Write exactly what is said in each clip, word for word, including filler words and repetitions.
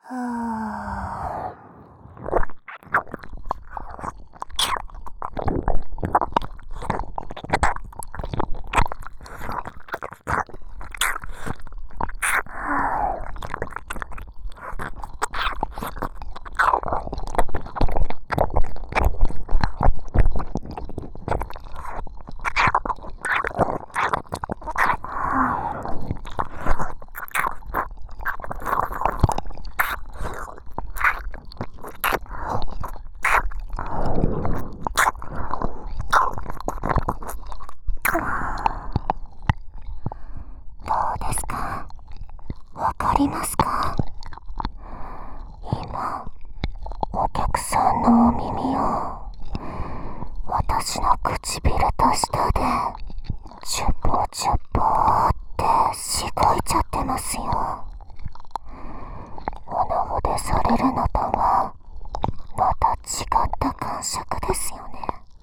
はどうですか？わかりますか？今、お客さんのお耳を私の唇と舌でチュポチュポってしごいちゃってますよ。おなほでされるのとはまた違った感触ですよね。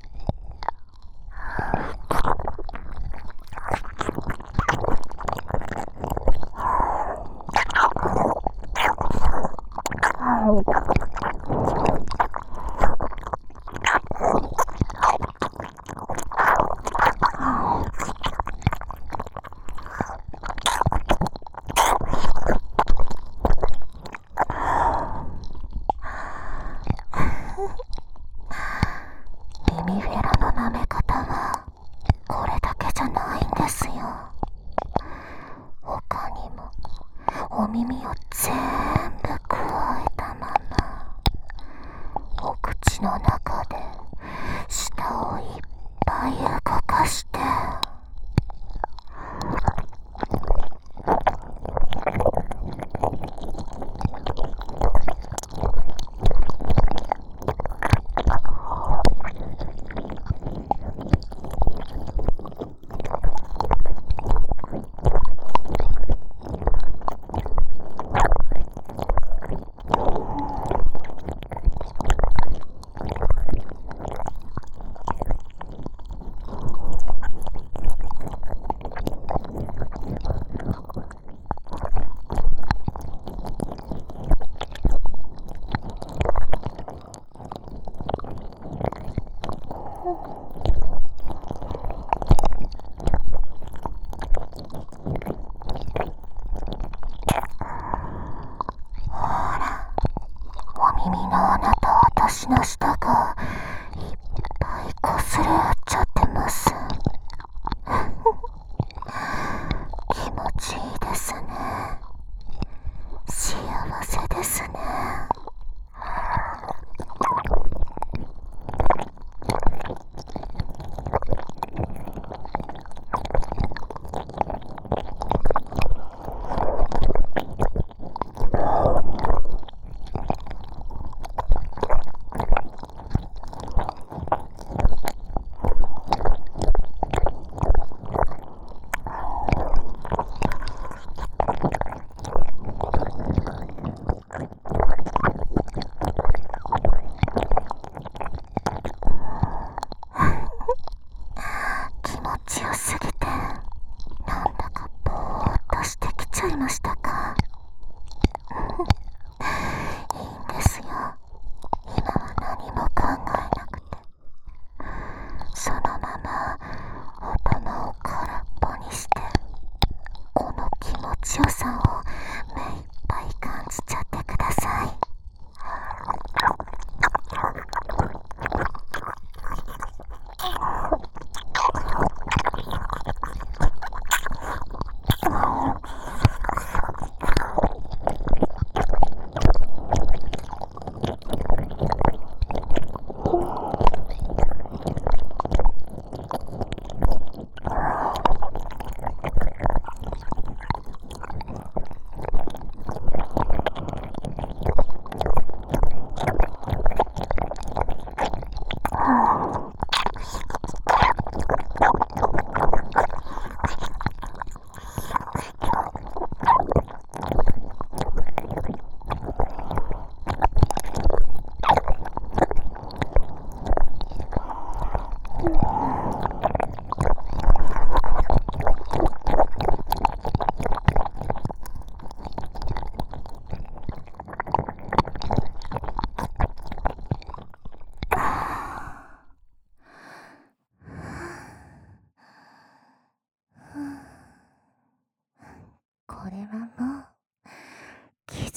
耳フェラの舐め方はこれだけじゃないんですよ。他にもお耳を全部くわえたままお口の中で舌をいっぱい動かして耳の穴と私の舌がいっぱい擦れ合っちゃってます。気持ちいいですね。幸せですね。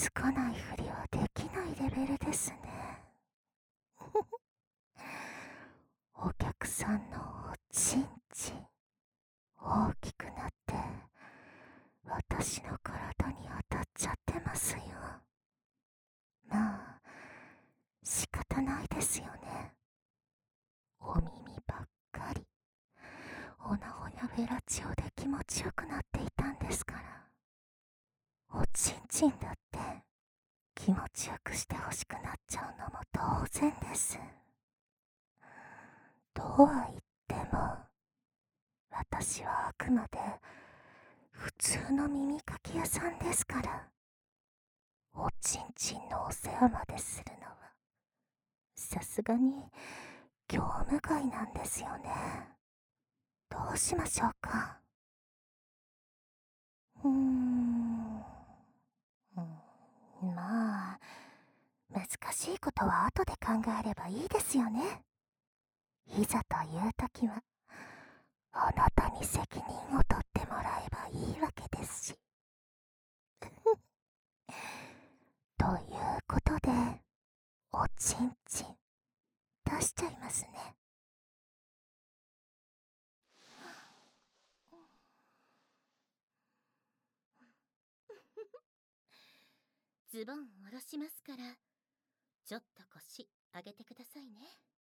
つかないふりはできないレベルですね。お客さんのおちんちん大きくなって私の体に当たっちゃってますよ。まあ仕方ないですよね。お耳ばっかりおなほやフェラチオで気持ちよくなっていたんですから。おちんちんだって気持ちよくしてほしくなっちゃうのも当然です。とは言っても私はあくまで普通の耳かき屋さんですから、おちんちんのお世話までするのはさすがに業務外なんですよね。どうしましょうか。うーん、うん、まあ難しいことは後で考えればいいですよね。いざという時はあなたに責任を取ってもらえばいいわけですし。ということでおちんちん出しちゃいますね。 ズボン下ろしますから、ちょっと腰上げてくださいね。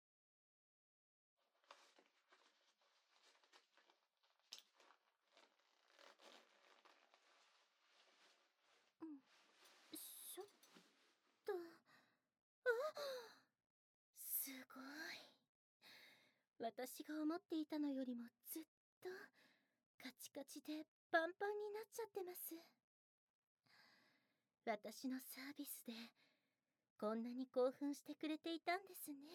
うん、ちょっと、あ、すごい。私が思っていたのよりもずっとカチカチでパンパンになっちゃってます。私のサービスでこんなに興奮してくれていたんですね。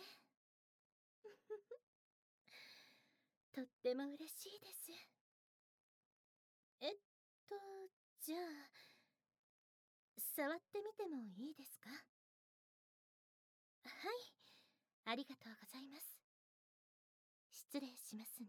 とっても嬉しいです。えっと、じゃあ、触ってみてもいいですか？はい、ありがとうございます。失礼しますね。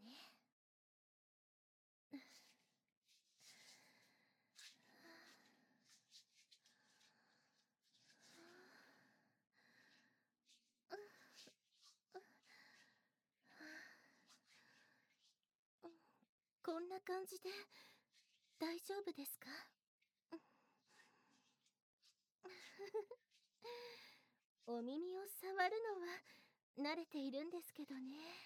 こんな感じで大丈夫ですか？お耳を触るのは慣れているんですけどね。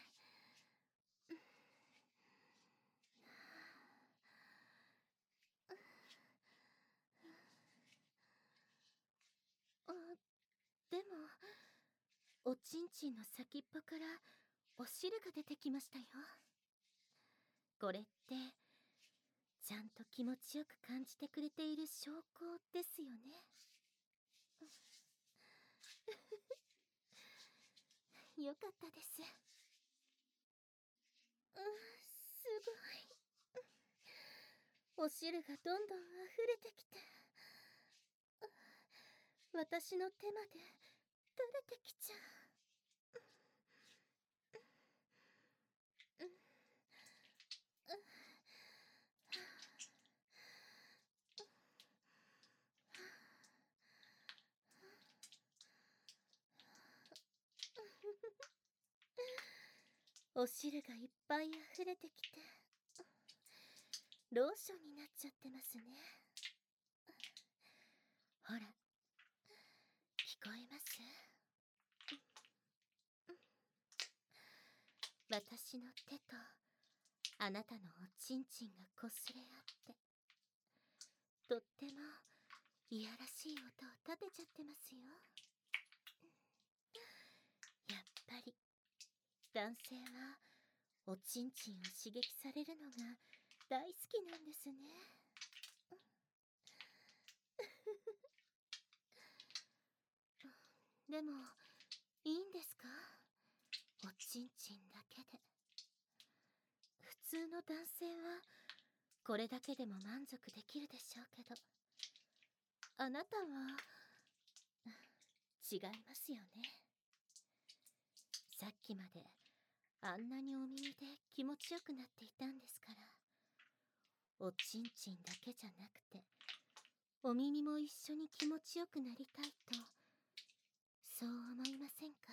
あ、でもおちんちんの先っぽからお汁が出てきましたよ。これってちゃんと気持ちよく感じてくれている証拠ですよね。よかったです。うん、すごい。お汁がどんどん溢れてきて、私の手まで垂れてきちゃう。うん、お汁がいっぱい溢れてきて、ローションになっちゃってますね。ほら、聞こえます？私の手とあなたのおちんちんがこすれ合って、とってもいやらしい音を立てちゃってますよ。やっぱり男性はおちんちんを刺激されるのが大好きなんですね。でもいいんですか？おちんちんだけで。普通の男性はこれだけでも満足できるでしょうけど、あなたは違いますよね。さっきまであんなにお耳で気持ちよくなっていたんですから、おちんちんだけじゃなくてお耳も一緒に気持ちよくなりたいと、そう思いませんか？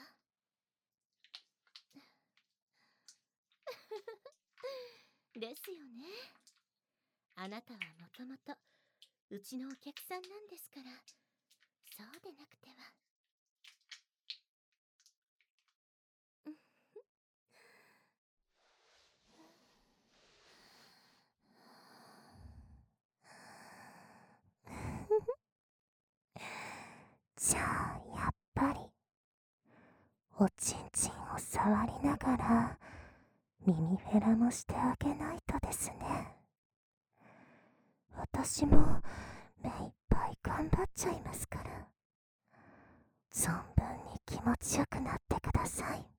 ですよね。あなたはもともとうちのお客さんなんですから、そうでなくては。 じゃあやっぱりおちんちんを触りながら耳フェラもしてあげないとですね。私も目いっぱい頑張っちゃいますから、存分に気持ちよくなってください。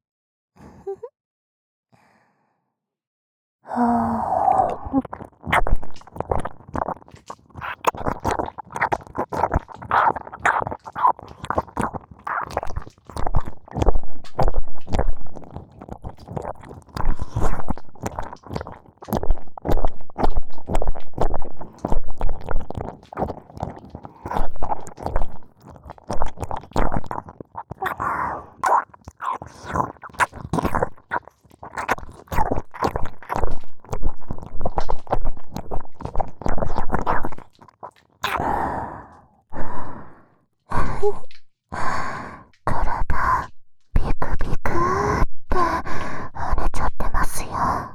体ビクビクって跳ねちゃってますよ。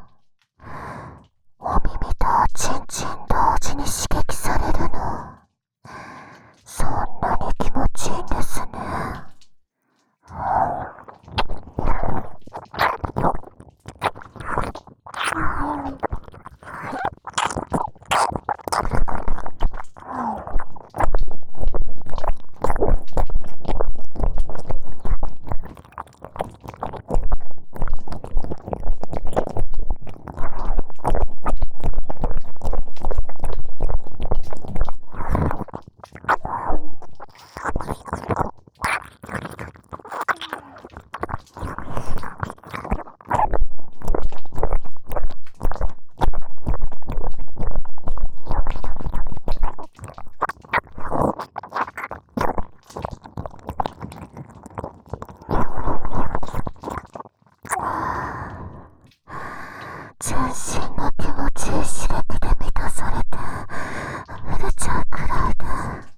お耳とチンチン同時に刺激されるの、そんなに気持ちいいんですね。全身が気持ちいい刺激で満たされて溢れちゃうくらいで、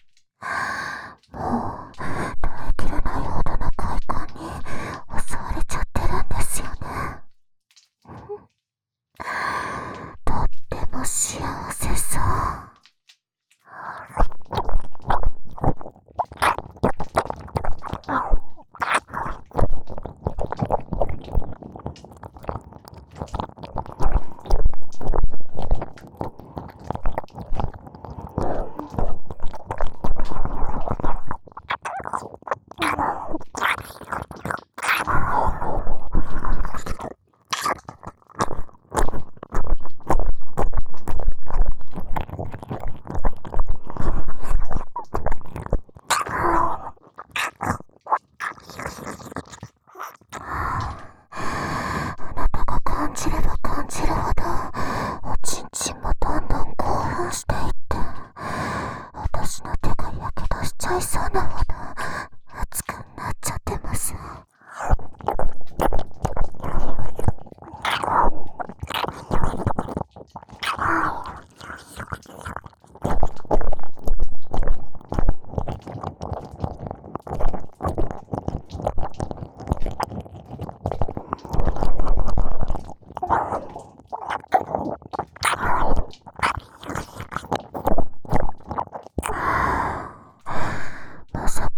もう耐えきれないほどの快感に襲われちゃってるんですよね。とっても幸せそう。感じれば感じるほどおちんちんもどんどん興奮していって、私の手がやけどしちゃいそうなほど熱くなっちゃってます。まさ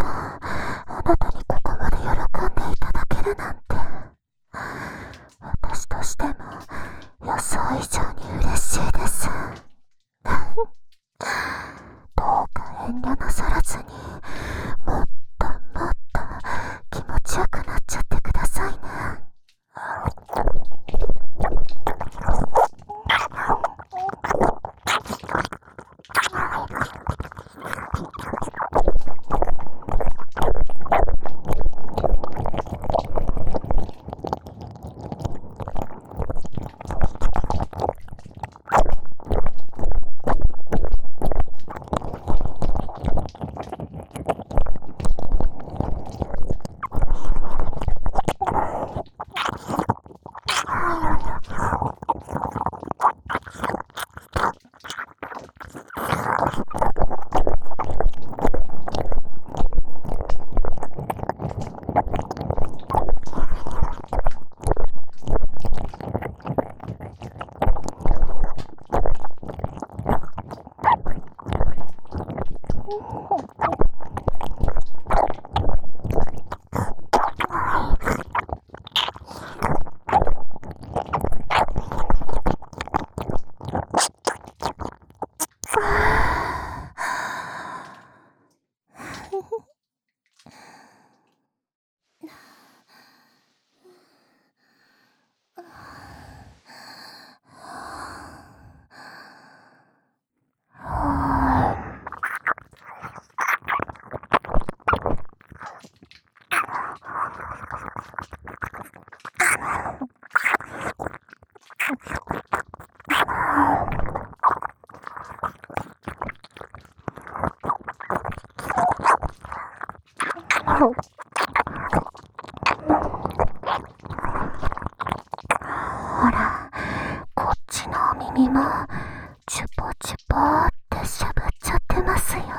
ほら、こっちのお耳もチュポチュポってしゃぶっちゃってますよ。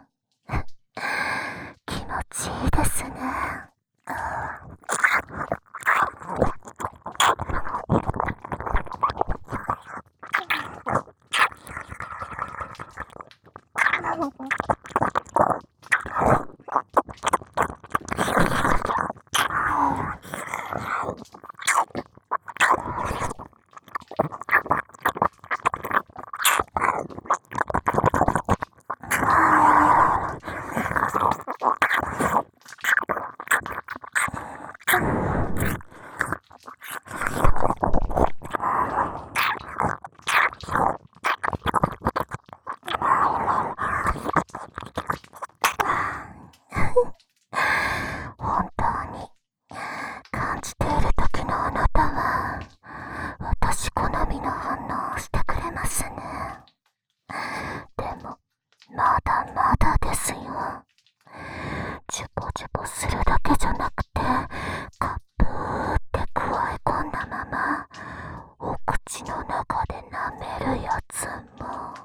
気持ちいいですね。本当に感じている時のあなたは私好みの反応をしてくれますね。でもまだまだですよ。チュポチュポするだけじゃなくてカップーってくわえ込んだままお口の中で舐めるやつも。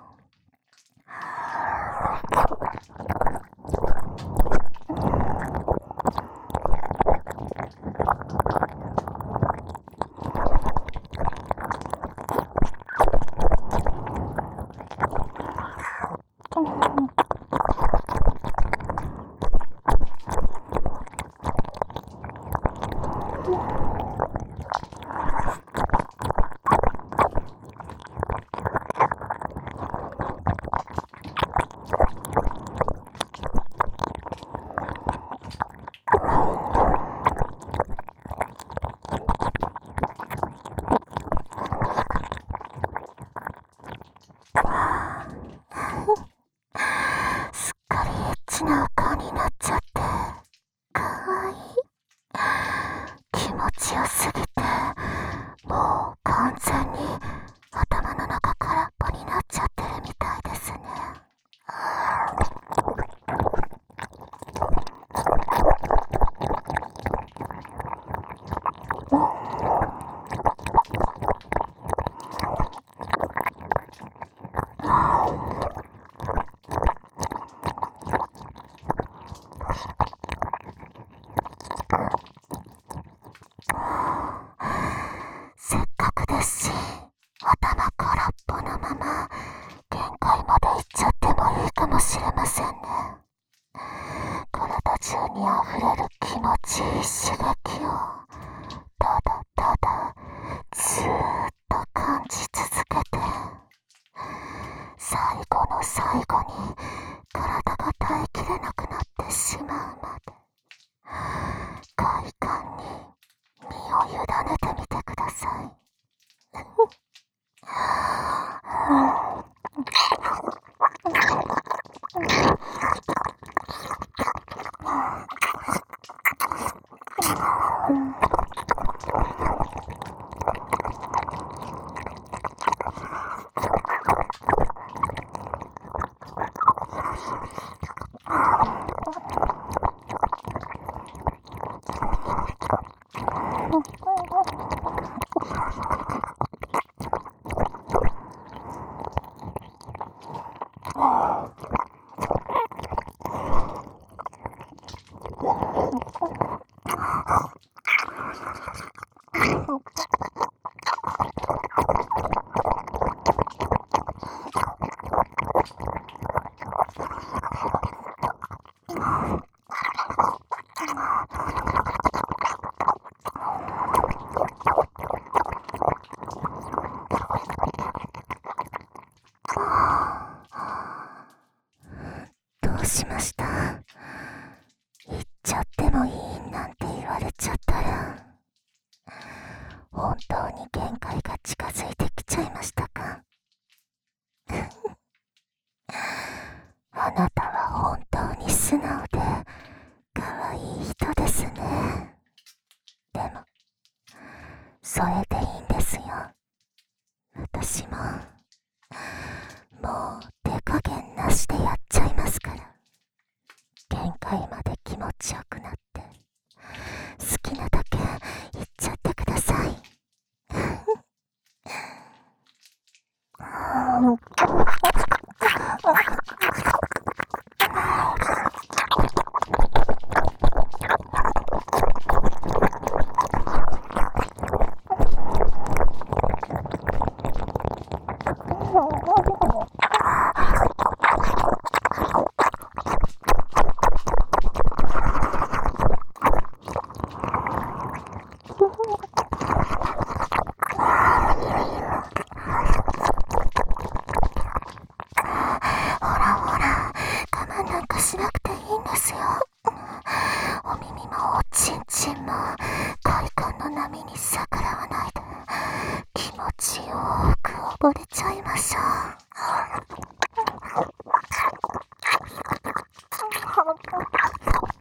すっかりエッチなお顔になっちゃってかわいい。気持ちよすぎてもう完全に頭の中空っぽになっちゃってるみたいですね。せっかくですし頭空っぽのまま限界まで行っちゃってもいいかもしれませんね。体中にあふれる気持ちいい刺激をただただずーっと感じ続けて最後の最後に体が耐えきれなくなってしまうまで快感に身を委ねてみてください。どうしました？ ちゃってもいいなんて言われちゃったら、本当に限界が近づいてきちゃいましたか？あなたは本当に素直で可愛い人ですね。でも、それでいいんですよ。私も、もう手加減なしでやっちゃいますから。限界まで気持ちよくなって、好きなだけ言っちゃってください。しなくていいんですよ。お耳もおちんちんも快感の波に逆らわないで気持ちよーく溺れちゃいましょう。